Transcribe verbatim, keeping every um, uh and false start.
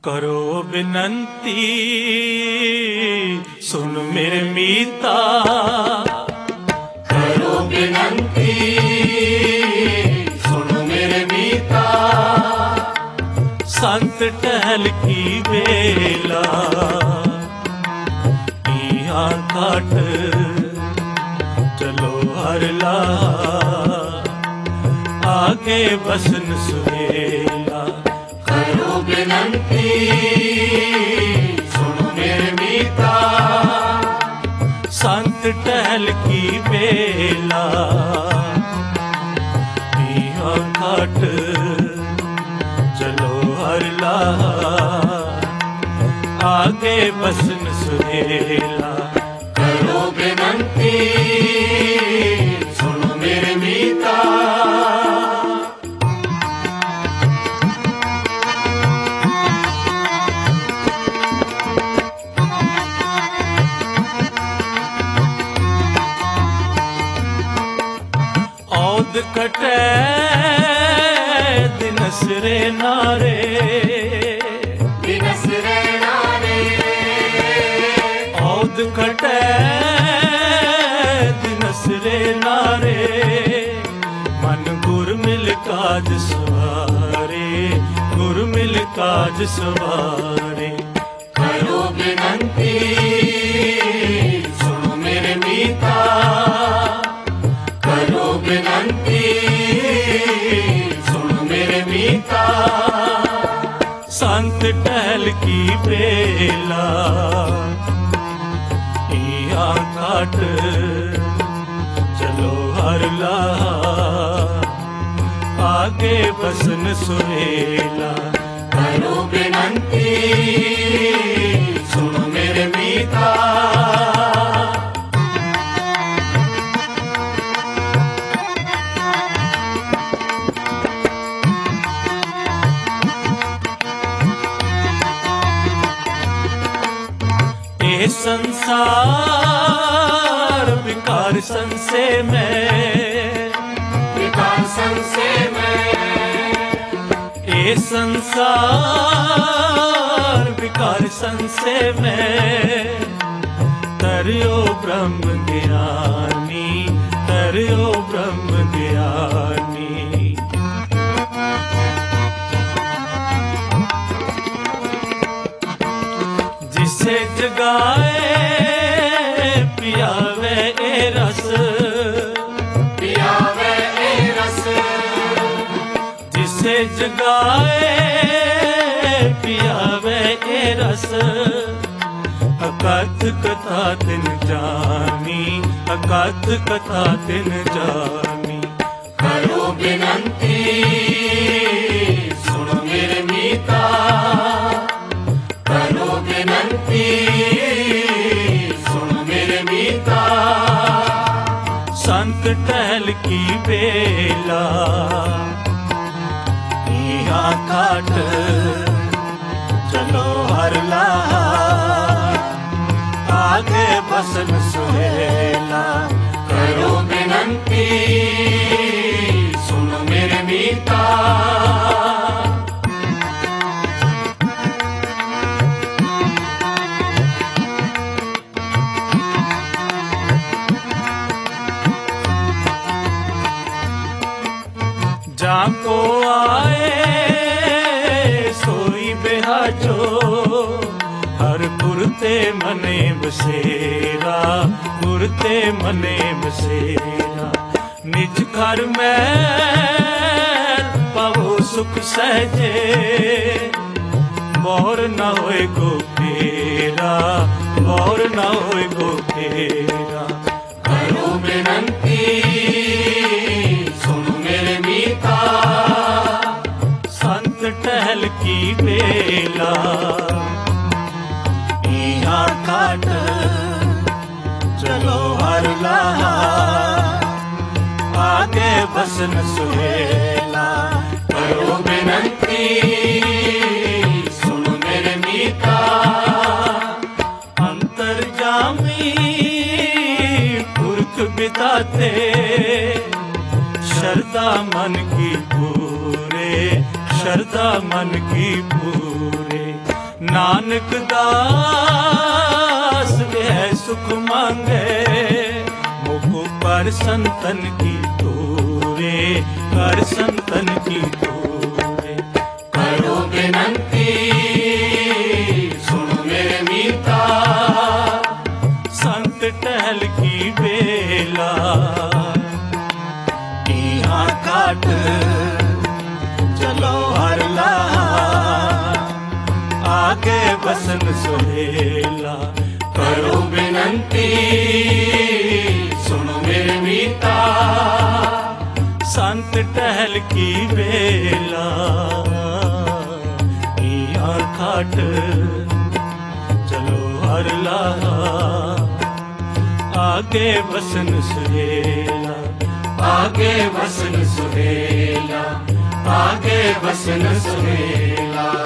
करो विनंती सुन मेरे मीता, करो विनंती सुन मेरे मीता। संत टहल की बेला इहाँ काट चलो हरला, आगे बसन सुहेला। करो विनंती सुन मेरे मीता, संत टहल की बेला इहाँ काट चलो हरला, आगे बसन सुहेला। करो विनंती सुन मेरे मीता। औद कटे दिनस रे नारे, दिनस रे नारे। औद कटे दिनस रे नारे, मन गुर मिल काज सवारे, गुर मिल काज सवारे। करो विनंती सुन मेरे मीता, करो विनंती सुन मेरे मीता। संत टहल की बेला इहाँ काट चलो हरला, आगे बसन सुहेला। करो विनंती सुन मेरे मीता। ये संसार विकार संशय में, विकार संशय में। ये संसार विकार संशय में, तरियो ब्रह्म ज्ञानी, तरियो ब्रह्म ज्ञानी। जिसे जगाए पियावे ए रस, पियावे ए रस। जिसे जगाए पियावे ए रस, अकथ कथा तिन जानी, अकथ कथा तिन जानी। करो विनंती सुन मेरे मीता, करो विनंती सुन मेरे मीता। संत टहल की बेला इहाँ काट चलो हरला, आगे बसन सुहेला। करो विनंती सुन मेरे मीता। जाको आए सोई बेहाजो, हर पुरते मने बसेरा, पुरते मने बसेरा। निज घर में पावो सुख सहजे, बोर न होए गो फेरा, बोर न होए गो फेरा। करो विनंती सुन मेरे मीता, संत टहल की बेला इहाँ काट चलो हरला, आगे बसन सुहेला। करो विनंती सुन मेरे मीता। अंतर्जामी पुरख बिताते, श्रद्धा मन की पूरे, श्रद्धा मन की पूरे। नानक दास वह सुख मांगे मुख पर संतन की तोरे कर संतन की तोरे करो विनंती सुनो मेरे मीता संत टहल की बेला यहाँ काट चलो हर ला आगे बसन सुहेला करो विनंती सुनो मेरे मीता संत टहल की बेला यहाँ खाट चलो हर ला आगे बसन सुहेला आगे बसन सुहेला आगे बसन सुहेला।